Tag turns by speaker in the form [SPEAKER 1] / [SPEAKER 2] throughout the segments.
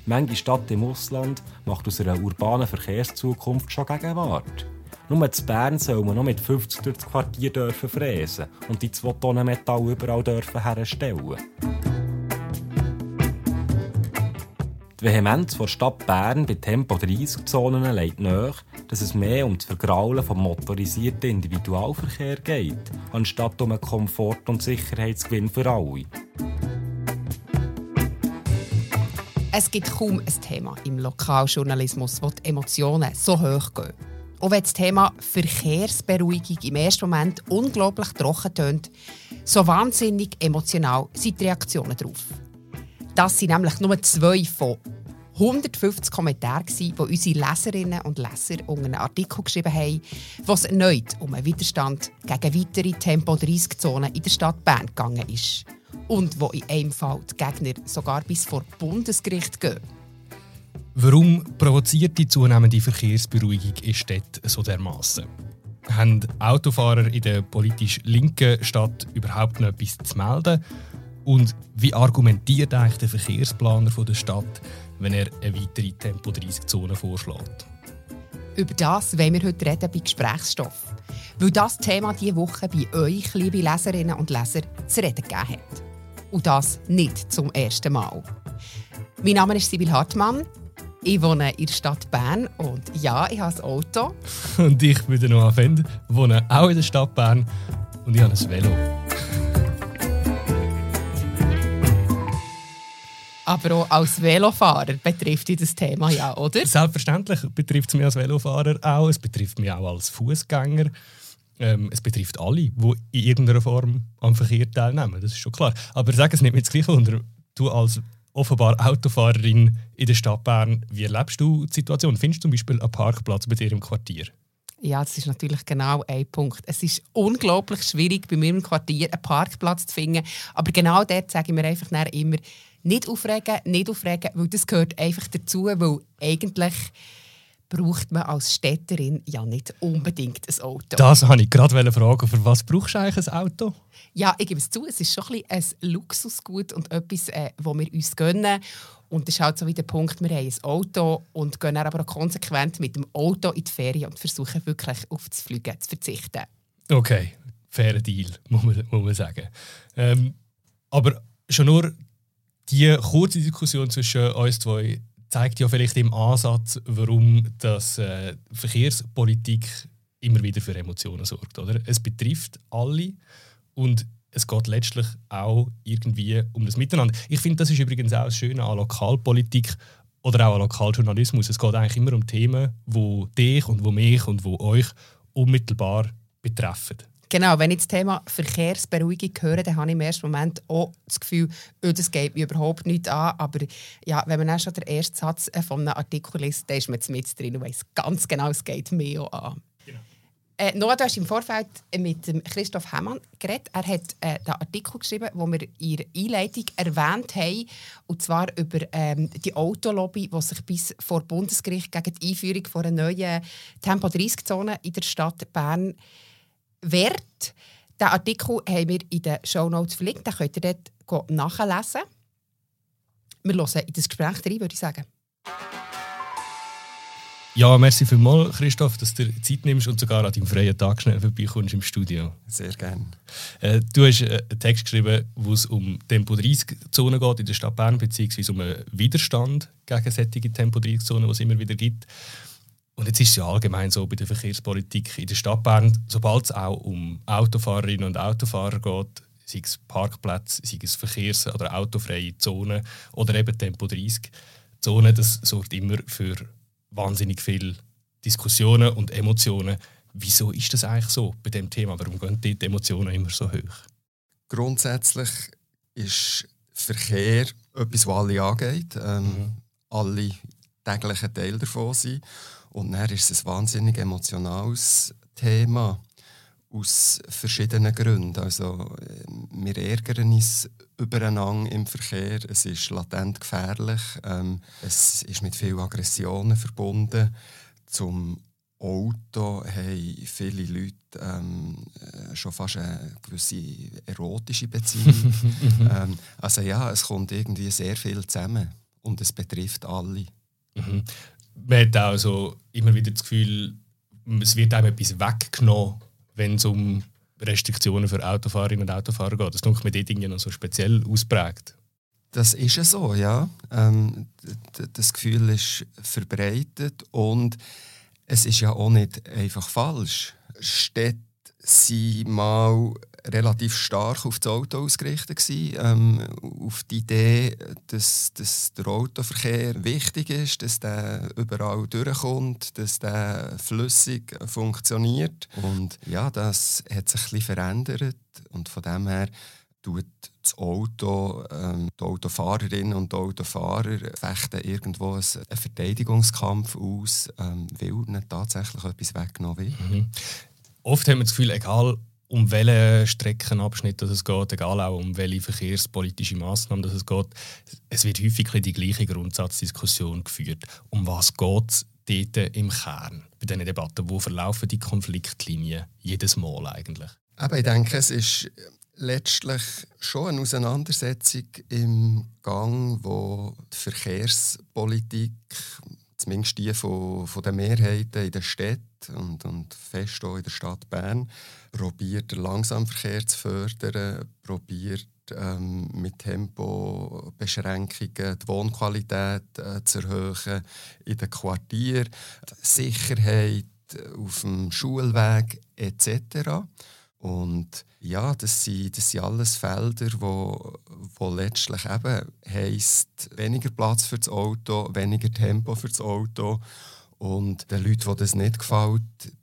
[SPEAKER 1] Manche Stadt im Ausland macht aus einer urbanen Verkehrszukunft schon Gegenwart. Nur in Bern soll man noch mit 50 durch das Quartier dürfen fräsen und die 2 Tonnen Metall überall dürfen herstellen. Die Vehemenz der Stadt Bern bei Tempo-30-Zonen legt nahe, dass es mehr um das Vergraulen vom motorisierten Individualverkehr geht, anstatt um einen Komfort- und Sicherheitsgewinn für alle.
[SPEAKER 2] Es gibt kaum ein Thema im Lokaljournalismus, wo die Emotionen so hoch gehen. Auch wenn das Thema Verkehrsberuhigung im ersten Moment unglaublich trocken tönt, so wahnsinnig emotional sind die Reaktionen darauf. Das waren nämlich nur 2 von 150 Kommentaren, die unsere Leserinnen und Leser unter einen Artikel geschrieben haben, wo es erneut um einen Widerstand gegen weitere Tempo-30-Zonen in der Stadt Bern gegangen ist. Und wo in einem Fall die Gegner sogar bis vor Bundesgericht gehen.
[SPEAKER 3] Warum provoziert die zunehmende Verkehrsberuhigung in Städten so dermassen? Haben Autofahrer in der politisch linken Stadt überhaupt noch etwas zu melden? Und wie argumentiert eigentlich der Verkehrsplaner der Stadt, wenn er eine weitere Tempo-30-Zone vorschlägt?
[SPEAKER 2] Über das wollen wir heute reden bei Gesprächsstoff. Weil das Thema diese Woche bei euch, liebe Leserinnen und Leser, zu reden gegeben hat. Und das nicht zum ersten Mal. Mein Name ist Sibyl Hartmann. Ich wohne in der Stadt Bern und ja, ich habe ein Auto.
[SPEAKER 3] Und ich bin der Noah Fend, wohne auch in der Stadt Bern und ich habe ein Velo.
[SPEAKER 2] Aber auch als Velofahrer betrifft dich das Thema ja, oder?
[SPEAKER 3] Selbstverständlich betrifft es mich als Velofahrer auch. Es betrifft mich auch als Fußgänger. Es betrifft alle, die in irgendeiner Form am Verkehr teilnehmen. Das ist schon klar. Aber sag es nicht mit das Gleiche unter. Du als offenbar Autofahrerin in der Stadt Bern, wie erlebst du die Situation? Findest du zum Beispiel einen Parkplatz bei dir im Quartier?
[SPEAKER 2] Ja, das ist natürlich genau ein Punkt. Es ist unglaublich schwierig, bei mir im Quartier einen Parkplatz zu finden. Aber genau dort sage ich mir einfach immer, nicht aufregen, weil das gehört einfach dazu, weil eigentlich braucht man als Städterin ja nicht unbedingt ein Auto.
[SPEAKER 3] Das wollte ich gerade fragen. Für was brauchst du eigentlich ein Auto?
[SPEAKER 2] Ja, ich gebe es zu, es ist schon ein Luxusgut und etwas, das wir uns gönnen. Und das ist halt so wie der Punkt, wir haben ein Auto und gehen aber auch konsequent mit dem Auto in die Ferien und versuchen wirklich auf das Fliegen zu verzichten.
[SPEAKER 3] Okay, fairer Deal, muss man sagen. Aber schon nur die kurze Diskussion zwischen uns zwei zeigt ja vielleicht im Ansatz, warum das Verkehrspolitik immer wieder für Emotionen sorgt. Oder? Es betrifft alle und es geht letztlich auch irgendwie um das Miteinander. Ich finde, das ist übrigens auch das Schöne an Lokalpolitik oder auch an Lokaljournalismus. Es geht eigentlich immer um Themen, die dich und die mich und die euch unmittelbar betreffen.
[SPEAKER 2] Genau, wenn ich das Thema Verkehrsberuhigung höre, dann habe ich im ersten Moment auch das Gefühl, das geht mir überhaupt nicht an. Aber ja, wenn man dann schon den ersten Satz von einem Artikel liest, dann ist man jetzt mit drin und weiss ganz genau, es geht mir auch an. Genau. Noah, du hast im Vorfeld mit dem Christoph Hemmann geredet. Er hat den Artikel geschrieben, den wir in der Einleitung erwähnt haben. Und zwar über die Autolobby, die sich bis vor Bundesgericht gegen die Einführung von einer neuen Tempo-30-Zone in der Stadt Bern wert. Den Artikel haben wir in den Shownotes verlinkt. Den könnt ihr dort nachlesen. Wir hören in das Gespräch rein, würde ich sagen.
[SPEAKER 3] Ja, merci vielmals, Christoph, dass du dir Zeit nimmst und sogar an deinem freien Tag schnell vorbeikommst im Studio.
[SPEAKER 4] Sehr gerne.
[SPEAKER 3] Du hast einen Text geschrieben, wo es um Tempo-30-Zonen geht in der Stadt Bern, beziehungsweise um einen Widerstand gegen solche Tempo-30-Zonen, die es immer wieder gibt. Und jetzt ist es ja allgemein so bei der Verkehrspolitik in der Stadt Bern, sobald es auch um Autofahrerinnen und Autofahrer geht, sei es Parkplätze, sei es verkehrs- oder autofreie Zonen oder eben Tempo-30-Zonen, das sorgt immer für wahnsinnig viele Diskussionen und Emotionen. Wieso ist das eigentlich so bei diesem Thema? Warum gehen die Emotionen immer so hoch?
[SPEAKER 4] Grundsätzlich ist Verkehr etwas, das alle angeht. Alle täglichen Teil davon sind. Und dann ist es ein wahnsinnig emotionales Thema aus verschiedenen Gründen. Also, wir ärgern uns übereinander im Verkehr. Es ist latent gefährlich. Es ist mit vielen Aggressionen verbunden. Zum Auto haben viele Leute schon fast eine gewisse erotische Beziehung. Also ja, es kommt irgendwie sehr viel zusammen. und es betrifft alle.
[SPEAKER 3] Mhm. Man hat auch so immer wieder das Gefühl, es wird einem etwas weggenommen, wenn es um Restriktionen für Autofahrerinnen und Autofahrer geht. Das denke ich mir dort irgendwie noch so speziell ausprägt.
[SPEAKER 4] Das ist ja so, ja. Das Gefühl ist verbreitet und es ist ja auch nicht einfach falsch. Städte waren mal relativ stark auf das Auto ausgerichtet gewesen, auf die Idee, dass der Autoverkehr wichtig ist, dass der überall durchkommt, dass der flüssig funktioniert. Und ja, das hat sich ein bisschen verändert und von dem her tut das Auto, die Autofahrerinnen und die Autofahrer fechten irgendwo einen Verteidigungskampf aus, weil ihnen tatsächlich etwas weggenommen wird.
[SPEAKER 3] Mhm. Oft haben wir das Gefühl, egal um welchen Streckenabschnitt es geht, egal auch um welche verkehrspolitische Massnahmen es geht, es wird häufig die gleiche Grundsatzdiskussion geführt. Um was geht es dort im Kern bei diesen Debatten? Wo verlaufen die Konfliktlinien jedes Mal eigentlich?
[SPEAKER 4] Aber ich denke, es ist letztlich schon eine Auseinandersetzung im Gang, wo die Verkehrspolitik, zumindest die von den Mehrheiten in den Städten und fest auch in der Stadt Bern, probiert, den Langsamverkehr zu fördern, probiert mit Tempobeschränkungen die Wohnqualität zu erhöhen in den Quartieren, Sicherheit auf dem Schulweg etc. Und ja, das sind alles Felder, wo letztlich eben heisst, weniger Platz für das Auto, weniger Tempo für das Auto. Und den Leuten, denen das nicht gefällt,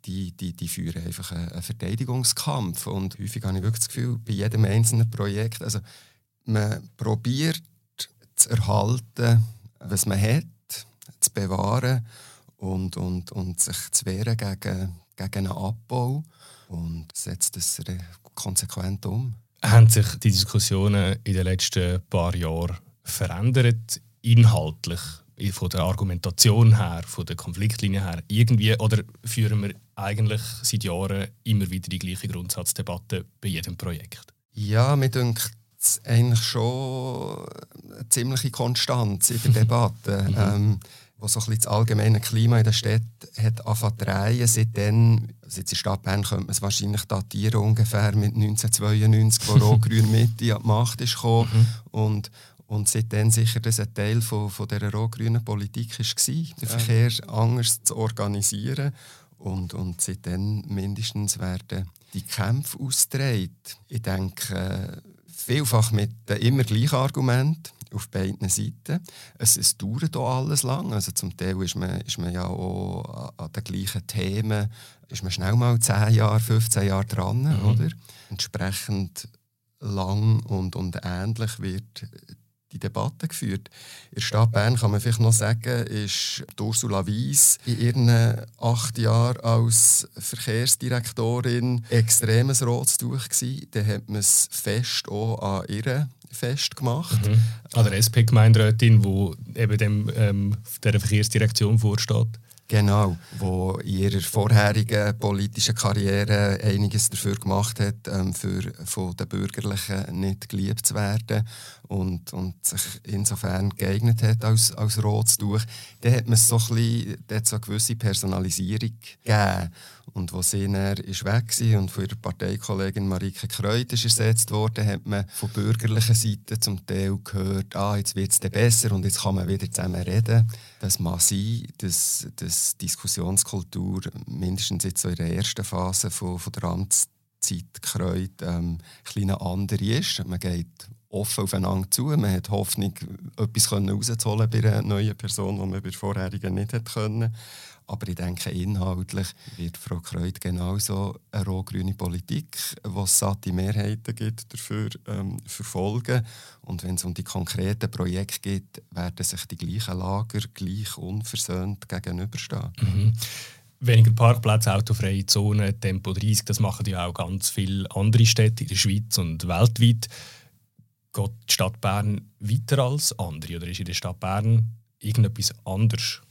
[SPEAKER 4] die führen einfach einen Verteidigungskampf. Und häufig habe ich wirklich das Gefühl, bei jedem einzelnen Projekt, also man probiert zu erhalten, was man hat, zu bewahren und sich zu wehren gegen einen Abbau. Und setzt das konsequent um.
[SPEAKER 3] Haben sich die Diskussionen in den letzten paar Jahren verändert, inhaltlich, von der Argumentation her, von der Konfliktlinie her, irgendwie? Oder führen wir eigentlich seit Jahren immer wieder die gleiche Grundsatzdebatte bei jedem Projekt?
[SPEAKER 4] Ja, mir denkt es eigentlich schon eine ziemliche Konstanz in der Debatte. Wo so ein bisschen das allgemeine Klima in der Stadt hat angefangen zu drehen. Seitdem, also jetzt in der Stadt Bern könnte man es wahrscheinlich datieren, ungefähr mit 1992, wo Rot-Grün Mitte an die Macht ist gekommen. Und seitdem sicher das ein Teil von dieser rot-grünen Politik war, den Verkehr anders zu organisieren. Und seitdem mindestens werden die Kämpfe ausgetragen. Ich denke, vielfach mit den immer gleichen Argumenten auf beiden Seiten. Es dauert auch alles lang. Also zum Teil ist man ja auch an den gleichen Themen ist man schnell mal 10 Jahre, 15 Jahre dran. Oder? Entsprechend lang und ähnlich wird die Debatte geführt. In der Stadt Bern kann man vielleicht noch sagen, ist Ursula Wyss in ihren 8 Jahren als Verkehrsdirektorin extremes rotes Tuch gewesen. Dann hat man es fest auch an ihr festgemacht.
[SPEAKER 3] An der SP-Gemeinderätin, die eben dieser Verkehrsdirektion vorsteht.
[SPEAKER 4] Genau, wo in ihrer vorherigen politischen Karriere einiges dafür gemacht hat, für von den Bürgerlichen nicht geliebt zu werden und sich insofern geeignet hat als rotes Tuch. Dann hat man so eine gewisse Personalisierung gegeben. Und als sie dann weg war und von ihrer Parteikollegin Marike Kreut ist ersetzt wurde, hat man von bürgerlicher Seite zum Teil gehört, jetzt wird es besser und jetzt kann man wieder zusammen reden. Das mag sein, dass Diskussionskultur mindestens jetzt so in der ersten Phase von der Amtszeit Kreut eine andere ist. Man geht offen aufeinander zu, man hat Hoffnung, etwas rauszuholen bei einer neuen Person, die man bei der vorherigen nicht hätte können. Aber ich denke, inhaltlich wird Frau Kreut genauso eine rot-grüne Politik, die es satte Mehrheiten gibt, dafür verfolgen. Und wenn es um die konkreten Projekte geht, werden sich die gleichen Lager gleich unversöhnt gegenüberstehen.
[SPEAKER 3] Weniger Parkplätze, autofreie Zonen, Tempo 30, das machen ja auch ganz viele andere Städte in der Schweiz und weltweit. Geht die Stadt Bern weiter als andere oder ist in der Stadt Bern irgendetwas anderes?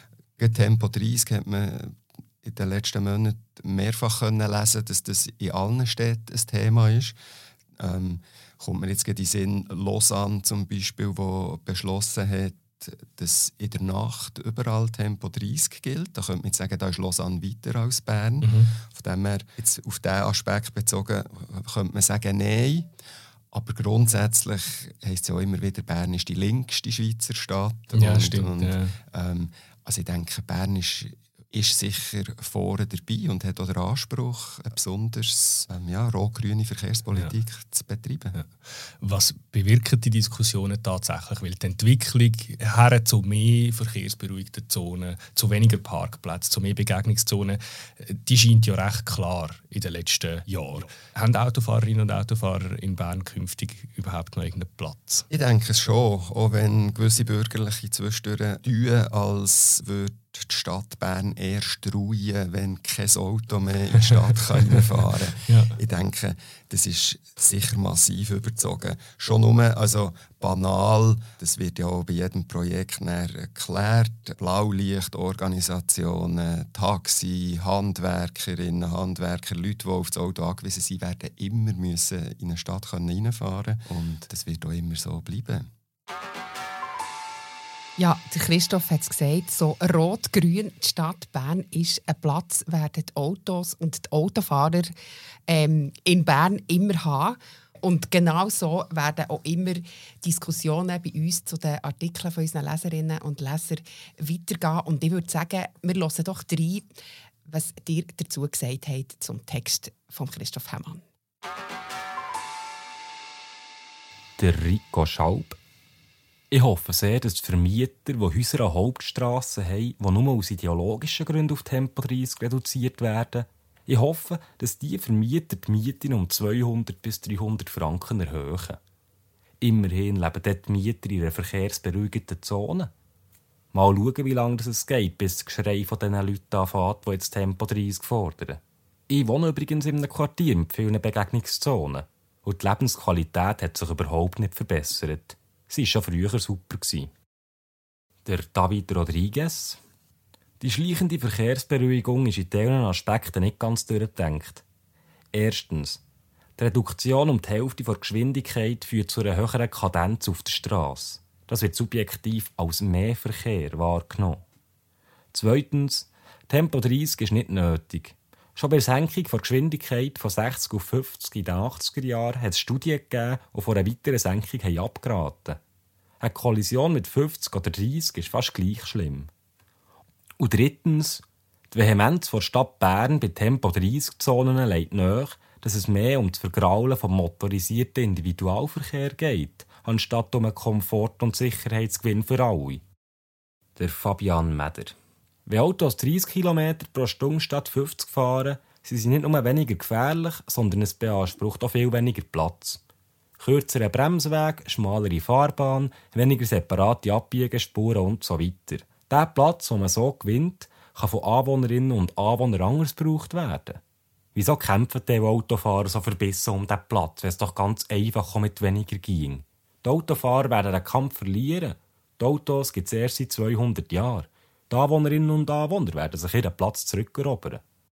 [SPEAKER 4] Tempo 30 hat man in den letzten Monaten mehrfach lesen, dass das in allen Städten ein Thema ist. Kommt mir jetzt in den Sinn, Lausanne zum Beispiel, wo beschlossen hat, dass in der Nacht überall Tempo 30 gilt. Da könnte man jetzt sagen, da ist Lausanne weiter als Bern. Von dem her, jetzt auf diesen Aspekt bezogen, könnte man sagen, nein. Aber grundsätzlich heisst es ja auch immer wieder, Bern ist die linkste Schweizer Stadt.
[SPEAKER 3] Ja, stimmt.
[SPEAKER 4] Also ich denke, Bern ist sicher vorne dabei und hat auch den Anspruch, eine besonders rot-grüne Verkehrspolitik zu betreiben.
[SPEAKER 3] Ja. Was bewirken die Diskussionen tatsächlich? Weil die Entwicklung her zu mehr verkehrsberuhigten Zonen, zu weniger Parkplätzen, zu mehr Begegnungszonen, die scheint ja recht klar in den letzten Jahren. Haben Autofahrerinnen und Autofahrer in Bern künftig überhaupt noch irgendeinen Platz?
[SPEAKER 4] Ich denke es schon, auch wenn gewisse Bürgerliche zwischendurch tun, als würde die Stadt Bern erst ruhen, wenn kein Auto mehr in die Stadt fahren kann.
[SPEAKER 3] Ja.
[SPEAKER 4] Ich denke, das ist sicher massiv überzogen. Schon nur, also banal, das wird ja auch bei jedem Projekt erklärt. Blaulichtorganisationen, Taxi, Handwerkerinnen, Handwerker, Leute, die auf das Auto angewiesen sind, werden immer müssen in eine Stadt reinfahren können. Und das wird auch immer so bleiben.
[SPEAKER 2] Ja, der Christoph hat es gesagt, so rot-grün, die Stadt Bern ist ein Platz, werden die Autos und die Autofahrer in Bern immer haben. Und genau so werden auch immer Diskussionen bei uns zu den Artikeln von unseren Leserinnen und Lesern weitergehen. Und ich würde sagen, wir hören doch rein, was ihr dazu gesagt habt zum Text von Christoph Hemmann.
[SPEAKER 1] Der Rico Schaub. Ich hoffe sehr, dass die Vermieter, die Häuser an Hauptstrassen haben, die nur aus ideologischen Gründen auf Tempo 30 reduziert werden, ich hoffe, dass diese Vermieter die Mieten um 200 bis 300 Franken erhöhen. Immerhin leben dort die Mieter in einer verkehrsberuhigten Zone. Mal schauen, wie lange es geht, bis das Geschrei von diesen Leuten anfängt, die jetzt Tempo 30 fordern. Ich wohne übrigens in einem Quartier mit vielen Begegnungszonen. Und die Lebensqualität hat sich überhaupt nicht verbessert. Sie war schon früher super. Der David Rodriguez. Die schleichende Verkehrsberuhigung ist in diesen Aspekten nicht ganz durchgedacht. Erstens. Die Reduktion um die Hälfte der Geschwindigkeit führt zu einer höheren Kadenz auf der Strasse. Das wird subjektiv als mehr Verkehr wahrgenommen. Zweitens. Tempo 30 ist nicht nötig. Schon bei der Senkung der Geschwindigkeit von 60 auf 50 in den 80er Jahren hat es Studien gegeben, die von einer weiteren Senkung abgeraten haben. Eine Kollision mit 50 oder 30 ist fast gleich schlimm. Und drittens, die Vehemenz der Stadt Bern bei Tempo 30-Zonen legt nahe, dass es mehr um das Vergraulen vom motorisierten Individualverkehr geht, anstatt um einen Komfort- und Sicherheitsgewinn für alle. Der Fabian Meder. Wenn Autos 30 km pro Stunde statt 50 fahren, sind sie nicht nur weniger gefährlich, sondern es beansprucht auch viel weniger Platz. Kürzerer Bremsweg, schmalere Fahrbahn, weniger separate Abbiegespuren und so weiter. Der Platz, den man so gewinnt, kann von Anwohnerinnen und Anwohnern anders gebraucht werden. Wieso kämpfen die Autofahrer so verbissen um diesen Platz, wenn es doch ganz einfach mit weniger ging? Die Autofahrer werden den Kampf verlieren. Die Autos gibt es erst seit 200 Jahren. Die Anwohnerinnen und Anwohner werden sich ihren Platz zurückerobern.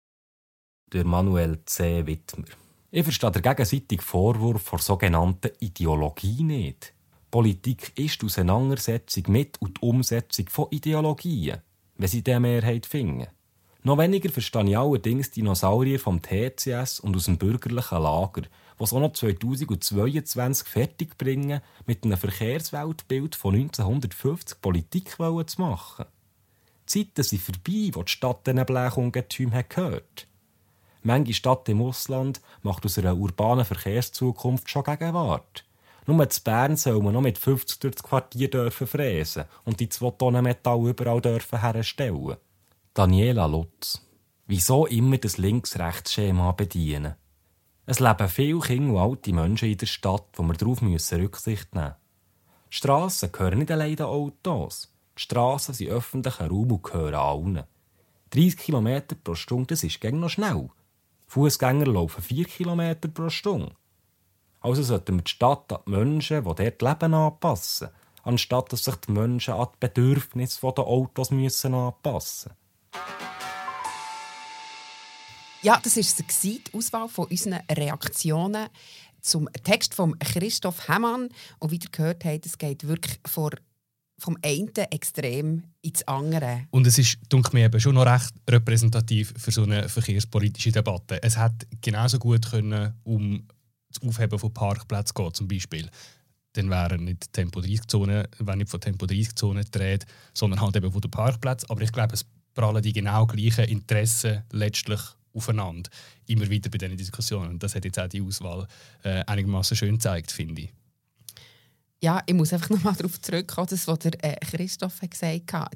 [SPEAKER 1] Der Manuel C. Wittmer. Ich verstehe den gegenseitigen Vorwurf der sogenannten Ideologie nicht. Politik ist die Auseinandersetzung mit und die Umsetzung von Ideologien, wenn sie diese Mehrheit finden. Noch weniger verstehe ich allerdings Dinosaurier vom TCS und aus dem bürgerlichen Lager, die es auch noch 2022 fertigbringen, mit einem Verkehrsweltbild von 1950 Politik zu machen. Die Zeiten sind vorbei, wo die Stadt diesen Blechungetümen gehört. Manche Stadt im Ausland macht aus einer urbanen Verkehrszukunft schon Gegenwart. Nur in Bern soll man noch mit 50 durch das Quartier dürfen fräsen und die 2 Tonnen Metall überall dürfen herstellen. Daniela Lutz. Wieso immer das Links-Rechts-Schema bedienen? Es leben viele Kinder und alte Menschen in der Stadt, wo wir darauf Rücksicht nehmen müssen. Die Strassen gehören nicht allein den Autos. Die Strassen sind öffentlicher Raum und gehören allen. 30 km pro Stunde, das ist gegen noch schnell. Fußgänger laufen 4 km pro Stunde. Also sollten wir die Stadt an die Menschen, die dort leben, anpassen, anstatt dass sich die Menschen an die Bedürfnisse der Autos anpassen müssen.
[SPEAKER 2] Ja, das war die Auswahl von unseren Reaktionen zum Text von Christoph Hemmann. Und wie ihr gehört habt, es geht wirklich von vom einen Extrem ins andere.
[SPEAKER 3] Und es ist, denke ich, mir eben schon noch recht repräsentativ für so eine verkehrspolitische Debatte. Es hätte genauso gut können das Aufheben von Parkplätzen gehen, zum Beispiel. Dann wären nicht Tempo-30-Zonen, wenn nicht von Tempo-30-Zonen dreht, sondern halt eben von den Parkplätzen. Aber ich glaube, es prallen die genau gleichen Interessen letztlich aufeinander. Immer wieder bei diesen Diskussionen. Und das hat jetzt auch die Auswahl einigermaßen schön gezeigt, finde ich.
[SPEAKER 2] Ja, ich muss einfach nochmal darauf zurückkommen, das, was der Christoph gesagt hat.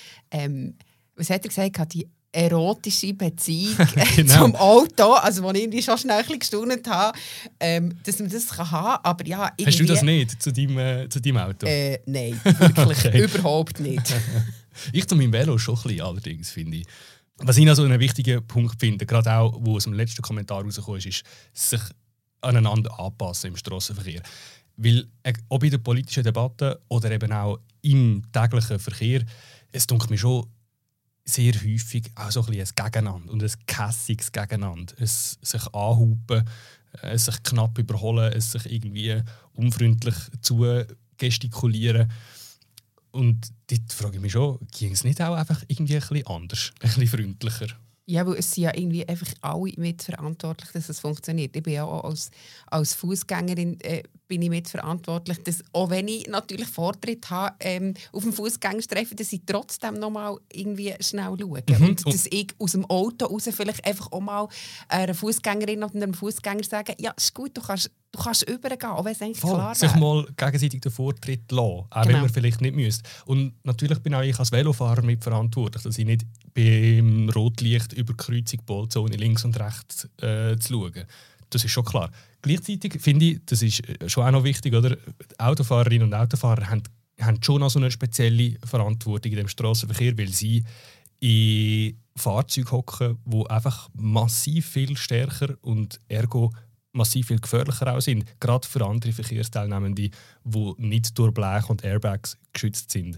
[SPEAKER 2] Was hat er gesagt? Die erotische Beziehung
[SPEAKER 3] Genau.
[SPEAKER 2] zum Auto, also wo ich irgendwie schon schnell ein bisschen gestaunt habe, dass man das haben kann. Aber ja, irgendwie...
[SPEAKER 3] Hast du das nicht zu deinem Auto?
[SPEAKER 2] Nein, wirklich
[SPEAKER 3] Okay.
[SPEAKER 2] Überhaupt nicht.
[SPEAKER 3] Ich zu meinem Velo schon ein bisschen, allerdings, finde ich. Was ich noch so einen wichtigen Punkt finde, gerade auch, wo aus dem letzten Kommentar rausgekommen ist sich aneinander anpassen im Strassenverkehr. Weil, ob in der politischen Debatte oder eben auch im täglichen Verkehr, es dunkelt mir schon sehr häufig auch so ein bisschen ein Gegeneinander und ein gehässiges Gegeneinander. Es sich anhupen, es sich knapp überholen, es sich irgendwie unfreundlich zu gestikulieren. Und dort frage ich mich schon, ging es nicht auch einfach irgendwie ein bisschen anders, ein bisschen freundlicher?
[SPEAKER 2] Ja, weil es sind ja irgendwie einfach alle mitverantwortlich, dass es funktioniert. Ich bin ja auch als Fußgängerin bin ich mitverantwortlich, dass, auch wenn ich natürlich Vortritt habe auf dem Fußgängerstreifen, dass ich trotzdem noch mal irgendwie schnell schaue. Und dass ich aus dem Auto raus vielleicht einfach auch mal einer Fußgängerin oder einem Fußgänger sage, ja, ist gut, du kannst übergehen, auch wenn es eigentlich klar
[SPEAKER 3] sich
[SPEAKER 2] wäre.
[SPEAKER 3] mal gegenseitig den Vortritt lassen, auch
[SPEAKER 2] Genau.
[SPEAKER 3] wenn man vielleicht nicht müsste. Und natürlich bin auch ich als Velofahrer mitverantwortlich, dass ich nicht beim Rotlicht über die Kreuzung Bolzone links und rechts zu schauen. Das ist schon klar. Gleichzeitig finde ich, das ist schon auch noch wichtig, oder? Die Autofahrerinnen und Autofahrer haben schon noch so eine spezielle Verantwortung in dem Strassenverkehr, weil sie in Fahrzeugen hocken, die einfach massiv viel stärker und ergo massiv viel gefährlicher auch sind, gerade für andere Verkehrsteilnehmende, die nicht durch Blech und Airbags geschützt sind.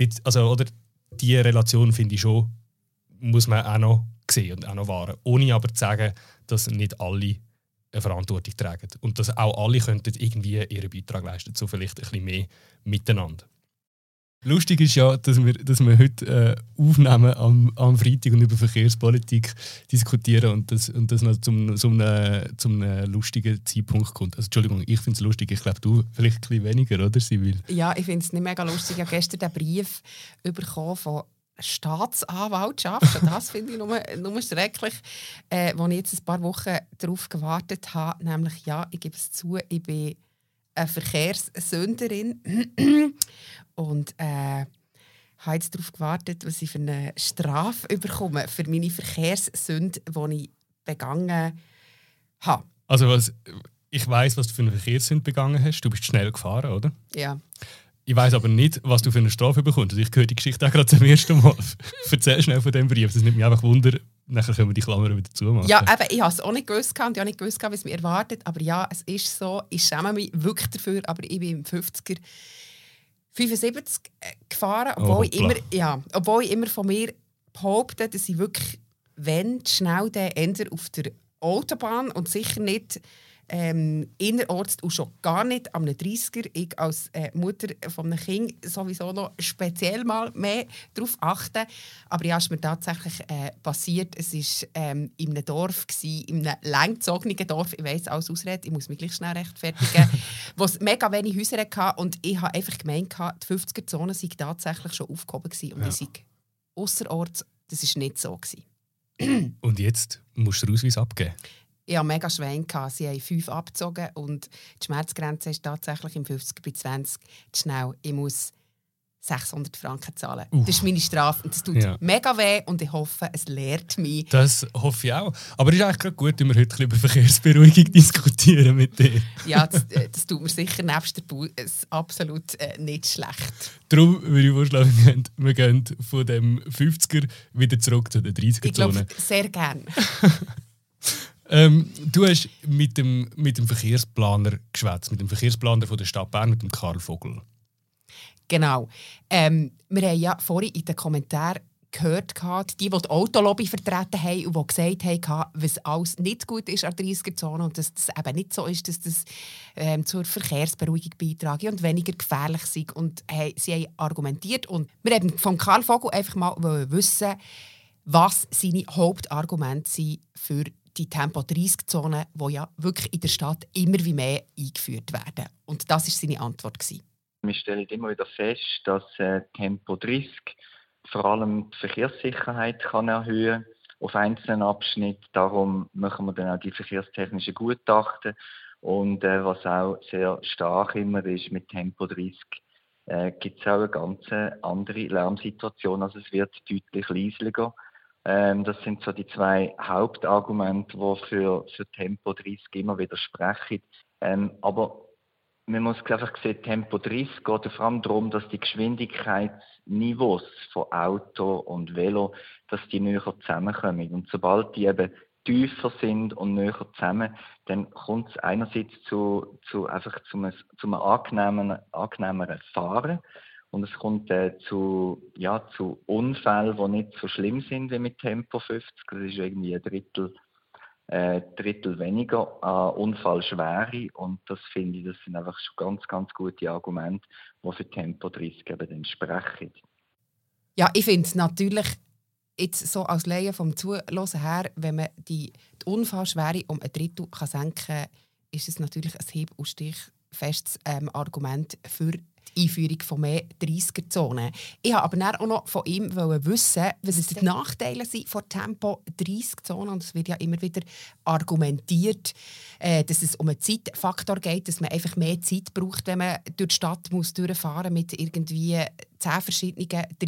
[SPEAKER 3] Die Relation, finde ich schon, muss man auch noch sehen und auch noch wahren. Ohne aber zu sagen, dass nicht alle eine Verantwortung tragen. Und dass auch alle könnten irgendwie ihren Beitrag leisten, so vielleicht ein bisschen mehr miteinander. Lustig ist ja, dass wir heute aufnehmen am Freitag und über Verkehrspolitik diskutieren und das noch zum einem lustigen Zeitpunkt kommt. Also, Entschuldigung, ich finde es lustig, ich glaube, du vielleicht ein bisschen weniger, oder, Sibyl?
[SPEAKER 2] Ja, ich finde es nicht mega lustig. Ich habe gestern den Brief bekommen von Staatsanwaltschaft. Schon das finde ich nur schrecklich. Wo ich jetzt ein paar Wochen darauf gewartet habe. Nämlich, ja, ich gebe es zu, ich bin eine Verkehrssünderin. Und habe jetzt darauf gewartet, was ich für eine Strafe bekomme für meine Verkehrssünde, die ich begangen habe.
[SPEAKER 3] Also, ich weiss, was du für eine Verkehrssünde begangen hast. Du bist schnell gefahren, oder?
[SPEAKER 2] Ja.
[SPEAKER 3] Ich weiss aber nicht, was du für eine Strafe bekommst. Also ich höre die Geschichte auch gerade zum ersten Mal. Erzähl schnell von diesem Brief. Das nimmt mich einfach Wunder. Nachher können wir die Klammern wieder zumachen.
[SPEAKER 2] Ja, eben, ich habe es auch nicht gewusst und ich habe nicht gewusst, was mich erwartet. Aber ja, es ist so. Ich schäme mich wirklich dafür, aber ich bin im 50er 75 gefahren, obwohl ich immer von mir behaupte, dass ich wirklich, wenn schnell eher auf der Autobahn und sicher nicht innerorts und schon gar nicht am 30er. Ich als Mutter von einem Kind sowieso noch speziell mal mehr darauf achten. Aber ja, es ist mir tatsächlich passiert. Es war in einem Dorf, in einem langgezogenen Dorf. Ich weiss, alles ausreden, ich muss mich gleich schnell rechtfertigen. Wo es mega wenig Häuser hatte und ich habe einfach gemeint, die 50er-Zone sei tatsächlich schon aufgehoben gewesen. Und ich sei ausserorts, das war nicht so gewesen.
[SPEAKER 3] Und jetzt musst du den Ausweis abgeben?
[SPEAKER 2] Ich hatte mega Schwein. Sie haben 5 abgezogen und die Schmerzgrenze ist tatsächlich im 50 bei 20 zu schnell. Ich muss 600 Franken zahlen. Das ist meine Strafe und das tut mega weh und ich hoffe, es lehrt mich.
[SPEAKER 3] Das hoffe ich auch. Aber es ist eigentlich gerade gut, wenn wir heute ein bisschen über Verkehrsberuhigung diskutieren mit dir.
[SPEAKER 2] Ja, das tut mir sicher nebst der absolut nicht schlecht.
[SPEAKER 3] Darum würde ich vorschlagen, wir gehen von dem 50er wieder zurück zu der 30er-Zone.
[SPEAKER 2] Ich glaube, sehr gerne.
[SPEAKER 3] Du hast mit dem Verkehrsplaner geschwätzt, mit dem Verkehrsplaner von der Stadt Bern, mit dem Karl Vogel.
[SPEAKER 2] Genau. Wir haben ja vorhin in den Kommentaren gehört, die Autolobby vertreten haben und die gesagt haben, was alles nicht gut ist an der 30er-Zone und dass das eben nicht so ist, dass das zur Verkehrsberuhigung beiträgt und weniger gefährlich sei. Und sie haben argumentiert. Und wir haben von Karl Vogel einfach mal wissen, was seine Hauptargumente sind für die Tempo-30-Zonen, die ja wirklich in der Stadt immer wie mehr eingeführt werden. Und das war seine Antwort.
[SPEAKER 5] Wir stellen immer wieder fest, dass Tempo 30 vor allem die Verkehrssicherheit kann erhöhen auf einzelnen Abschnitten. Darum machen wir dann auch die verkehrstechnischen Gutachten. Und was auch sehr stark immer ist, mit Tempo 30 gibt es auch eine ganz andere Lärmsituation. Also es wird deutlich leislicher. Das sind so die zwei Hauptargumente, die für Tempo 30 immer wieder sprechen. Aber man muss einfach sehen, Tempo 30 geht vor allem darum, dass die Geschwindigkeitsniveaus von Auto und Velo, dass die näher zusammenkommen. Und sobald die eben tiefer sind und näher zusammen, dann kommt es einerseits zu einem angenehmeren Fahren. Und es kommt zu Unfällen, die nicht so schlimm sind wie mit Tempo 50. Das ist irgendwie ein Drittel weniger an Unfallschwere. Und das finde ich, das sind einfach schon ganz, ganz gute Argumente, die für Tempo 30 eben dann sprechen.
[SPEAKER 2] Ja, ich finde es natürlich jetzt so als Laie vom Zuhören her, wenn man die Unfallschwere um ein Drittel senken kann, ist es natürlich ein hieb- und stichfestes Argument für die Einführung von mehr 30er-Zonen. Ich wollte aber dann auch noch von ihm wissen, was die Nachteile sind von Tempo-30-Zonen. Und es wird ja immer wieder argumentiert, dass es um einen Zeitfaktor geht, dass man einfach mehr Zeit braucht, wenn man durch die Stadt durchfahren muss mit irgendwie 10 verschiedenen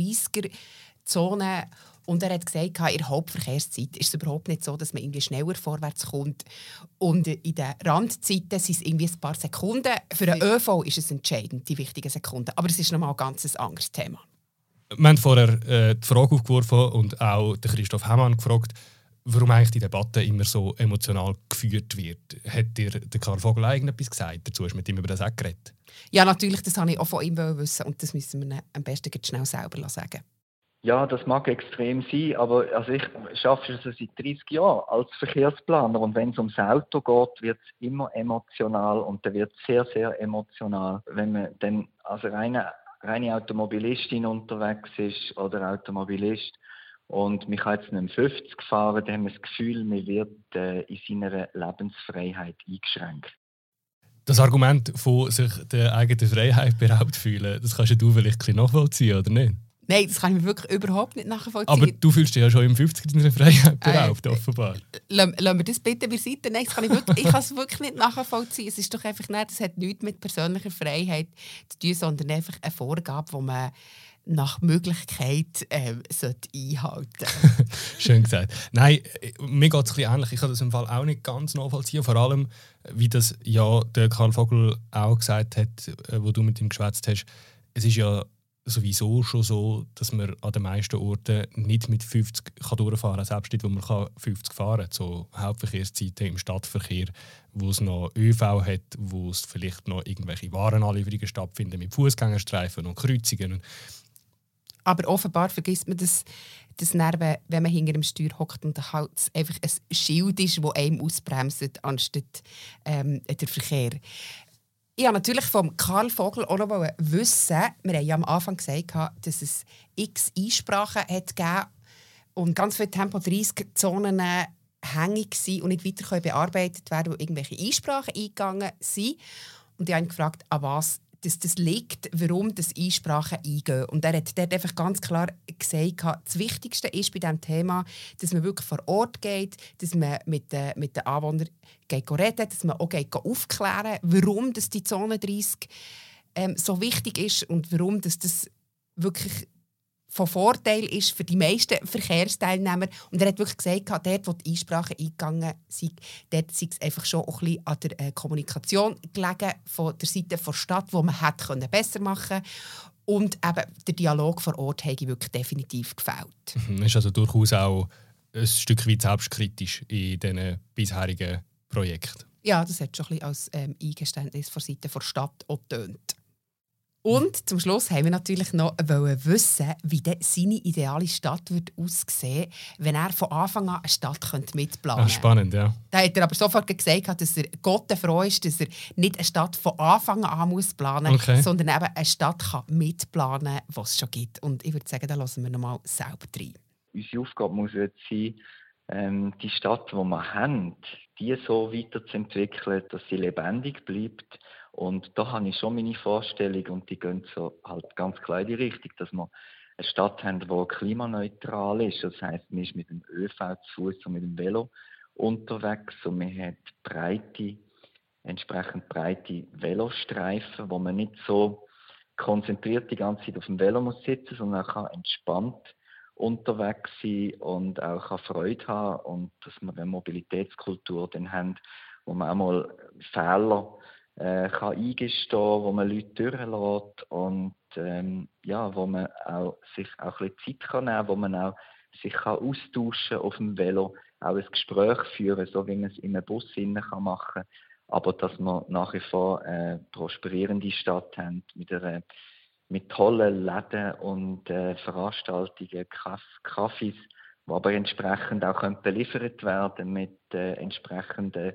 [SPEAKER 2] 30er-Zonen. Und er hat gesagt, in der Hauptverkehrszeit ist es überhaupt nicht so, dass man irgendwie schneller vorwärts kommt. Und in den Randzeiten sind es irgendwie ein paar Sekunden. Für den ÖV ist es entscheidend, die wichtigen Sekunden. Aber es ist nochmal ein ganz anderes Thema.
[SPEAKER 3] Wir haben vorher die Frage aufgeworfen und auch Christoph Hemmann gefragt, warum eigentlich die Debatte immer so emotional geführt wird. Hat dir der Karl Vogel irgendetwas gesagt dazu? Hast du mit ihm über das auch geredet?
[SPEAKER 2] Ja, natürlich, das wollte ich auch von ihm wissen. Und das müssen wir am besten schnell selber sagen.
[SPEAKER 5] Ja, das mag extrem sein, aber also ich arbeite schon seit 30 Jahren als Verkehrsplaner und wenn es ums Auto geht, wird es immer emotional und dann wird es sehr, sehr emotional, wenn man dann als reine Automobilistin unterwegs ist oder Automobilist und man kann jetzt nicht 50 fahren, dann haben wir das Gefühl, man wird in seiner Lebensfreiheit eingeschränkt.
[SPEAKER 3] Das Argument von sich der eigenen Freiheit beraubt fühlen, das kannst du vielleicht ein bisschen nachvollziehen, oder nicht?
[SPEAKER 2] Nein, das kann ich mir wirklich überhaupt nicht nachvollziehen.
[SPEAKER 3] Aber du fühlst dich ja schon im 50 deiner Freiheit beraubt, offenbar.
[SPEAKER 2] Lassen wir das bitte beiseite. Nein, das kann ich kann es wirklich nicht nachvollziehen. Es ist doch einfach nicht, das hat nichts mit persönlicher Freiheit zu tun, sondern einfach eine Vorgabe, die man nach Möglichkeit sollte einhalten.
[SPEAKER 3] Schön gesagt. Nein, mir geht es ein bisschen ähnlich. Ich kann das im Fall auch nicht ganz nachvollziehen. Vor allem, wie das ja der Karl Vogel auch gesagt hat, wo du mit ihm geschwätzt hast. Es ist ja sowieso schon so, dass man an den meisten Orten nicht mit 50 durchfahren kann, selbst dort, wo man 50 fahren kann. So Hauptverkehrszeiten im Stadtverkehr, wo es noch ÖV hat, wo es vielleicht noch irgendwelche Warenanlieferungen stattfinden mit Fußgängerstreifen und Kreuzungen.
[SPEAKER 2] Aber offenbar vergisst man das Nerven, wenn man hinter dem Steuer hockt und halt einfach ein Schild ist, das einem ausbremst, anstatt der Verkehr. Ich wollte natürlich vom Karl Vogel auch noch wissen, wir haben ja am Anfang gesagt, dass es x Einsprachen hat gegeben und ganz viele Tempo-30-Zonen hängig sind und nicht weiter bearbeitet werden, wo irgendwelche Einsprachen eingegangen sind. Und ich habe ihn gefragt, an was das liegt, warum das Einsprachen eingehen. Und er hat dort einfach ganz klar gesagt, das Wichtigste ist bei diesem Thema, dass man wirklich vor Ort geht, dass man mit den Anwohnern reden, dass man auch aufklären, warum das die Zone 30 so wichtig ist und warum das wirklich von Vorteil ist für die meisten Verkehrsteilnehmer. Und er hat wirklich gesagt, dort, wo die Einsprachen eingegangen sind, dort sei es einfach schon ein bisschen an der Kommunikation gelegen von der Seite der Stadt, wo man hätte besser machen können. Und eben der Dialog vor Ort hätte wirklich definitiv gefehlt.
[SPEAKER 3] Das ist also durchaus auch ein Stück weit selbstkritisch in diesen bisherigen Projekten.
[SPEAKER 2] Ja, das hat schon ein bisschen als Eingeständnis von der Seite der Stadt auch getönt. Und zum Schluss haben wir natürlich noch wissen, wie seine ideale Stadt wird aussehen, wenn er von Anfang an eine Stadt mitplanen könnte.
[SPEAKER 3] Spannend, ja.
[SPEAKER 2] Da hat er aber sofort gesagt, dass er Gott froh ist, dass er nicht eine Stadt von Anfang an muss planen muss, sondern eben eine Stadt mitplanen kann, die es schon gibt. Und ich würde sagen, da hören wir noch mal selber rein.
[SPEAKER 5] Unsere Aufgabe muss jetzt sein, die Stadt, die wir haben, die so weiterzuentwickeln, dass sie lebendig bleibt. Und da habe ich schon meine Vorstellung und die gehen so halt ganz klar in die Richtung, dass wir eine Stadt haben, die klimaneutral ist. Das heisst, man ist mit dem ÖV zu Fuß und mit dem Velo unterwegs und man hat entsprechend breite Velostreifen, wo man nicht so konzentriert die ganze Zeit auf dem Velo muss sitzen, sondern auch entspannt unterwegs sein und auch Freude haben und dass wir eine Mobilitätskultur dann haben, wo man auch mal Fehler kann eingestehen, wo man Leute durchlässt und wo man auch sich auch ein bisschen Zeit kann nehmen, wo man auch sich kann austauschen auf dem Velo, auch ein Gespräch führen, so wie man es in einem Bus machen kann, aber dass wir nach wie vor eine prosperierende Stadt haben mit tollen Läden und Veranstaltungen, Cafés, die aber entsprechend auch beliefert werden mit entsprechenden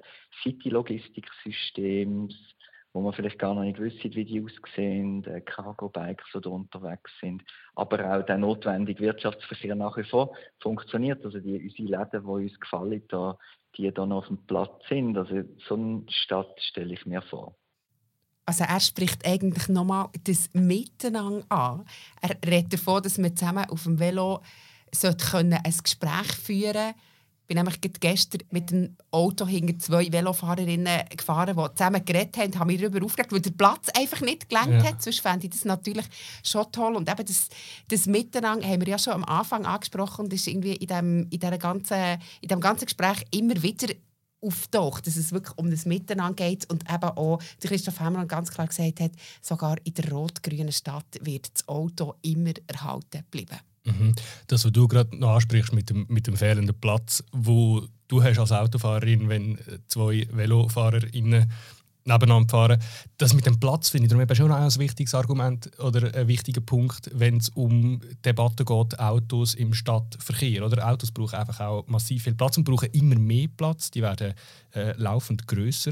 [SPEAKER 5] City-Logistiksystemen, wo man vielleicht gar noch nicht wissen, wie die aussehen, Cargo-Bikes, die da unterwegs sind, aber auch der notwendige Wirtschaftsverkehr nach wie vor funktioniert. Also unsere Läden, die uns gefallen, die da noch auf dem Platz sind. Also so eine Stadt stelle ich mir vor.
[SPEAKER 2] Also er spricht eigentlich nochmal das Miteinander an. Er redet davon, dass wir zusammen auf dem Velo ein Gespräch führen können. Ich bin nämlich gestern mit dem Auto hinter 2 Velofahrerinnen gefahren, die zusammen geredet haben, haben mich darüber aufgeregt, weil der Platz einfach nicht gelangt hat. Sonst fände ich das natürlich schon toll. Und eben das Miteinander haben wir ja schon am Anfang angesprochen und ist irgendwie in diesem ganzen Gespräch immer wieder auftaucht, dass es wirklich um das Miteinander geht und eben auch, wie Christoph Hemmermann ganz klar gesagt hat, sogar in der rot-grünen Stadt wird das Auto immer erhalten bleiben.
[SPEAKER 3] Das, was du gerade noch ansprichst mit dem fehlenden Platz, wo du hast als Autofahrerin, wenn 2 VelofahrerInnen nebeneinander fahren, das mit dem Platz finde ich darum eben schon ein wichtiges Argument oder ein wichtiger Punkt, wenn es um Debatten geht, Autos im Stadtverkehr. Oder? Autos brauchen einfach auch massiv viel Platz und brauchen immer mehr Platz. Die werden laufend grösser.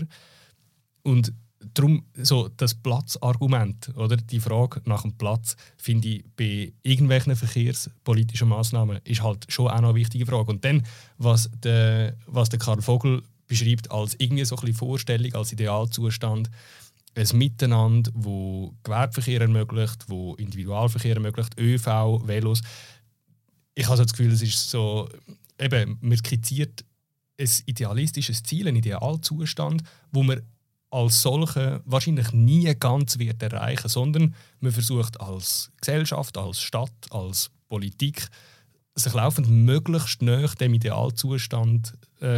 [SPEAKER 3] Und darum so das Platzargument, oder die Frage nach dem Platz, finde ich bei irgendwelchen verkehrspolitischen Massnahmen ist halt schon auch noch eine wichtige Frage. Und dann, was der Karl Vogel beschreibt als irgendwie so ein bisschen Vorstellung, als Idealzustand, ein Miteinander, wo Gewerbeverkehr ermöglicht, wo Individualverkehr ermöglicht, ÖV, Velos. Ich habe so das Gefühl, es ist so, eben, man skizziert ein idealistisches Ziel, einen Idealzustand, wo man als solche wahrscheinlich nie ganz wird erreichen, sondern man versucht als Gesellschaft, als Stadt, als Politik, sich laufend möglichst nahe dem Idealzustand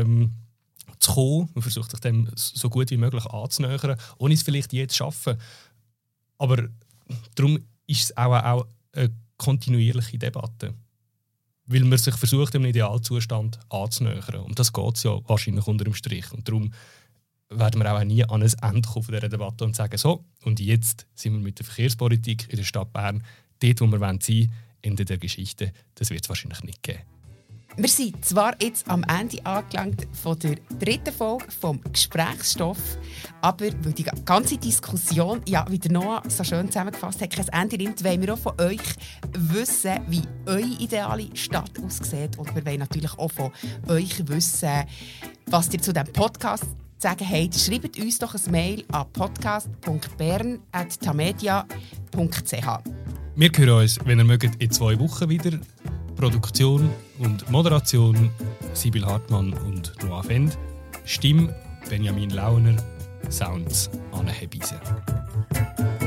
[SPEAKER 3] zu kommen. Man versucht sich dem so gut wie möglich anzunähern, ohne es vielleicht jetzt zu schaffen. Aber darum ist es auch eine kontinuierliche Debatte. Weil man sich versucht, dem Idealzustand anzunähern. Und das geht es ja wahrscheinlich unter dem Strich. Und darum werden wir auch nie an ein Ende kommen von dieser Debatte und sagen, so, und jetzt sind wir mit der Verkehrspolitik in der Stadt Bern dort, wo wir sein wollen, Ende der Geschichte. Das wird es wahrscheinlich nicht geben.
[SPEAKER 2] Wir sind zwar jetzt am Ende angelangt von der 3. Folge vom Gesprächsstoff, aber weil die ganze Diskussion, ja, wie der Noah so schön zusammengefasst hat, kein Ende nimmt, wollen wir auch von euch wissen, wie eure ideale Stadt aussieht. Und wir wollen natürlich auch von euch wissen, was ihr zu diesem Podcast sagen habt. Schreibt uns doch ein Mail an podcast.bern@tamedia.ch.
[SPEAKER 3] Wir hören uns, wenn ihr mögt, in 2 Wochen wieder. Produktion und Moderation Sibyl Hartmann und Noah Fend. Stimme Benjamin Launer. Sounds Anne Hebise.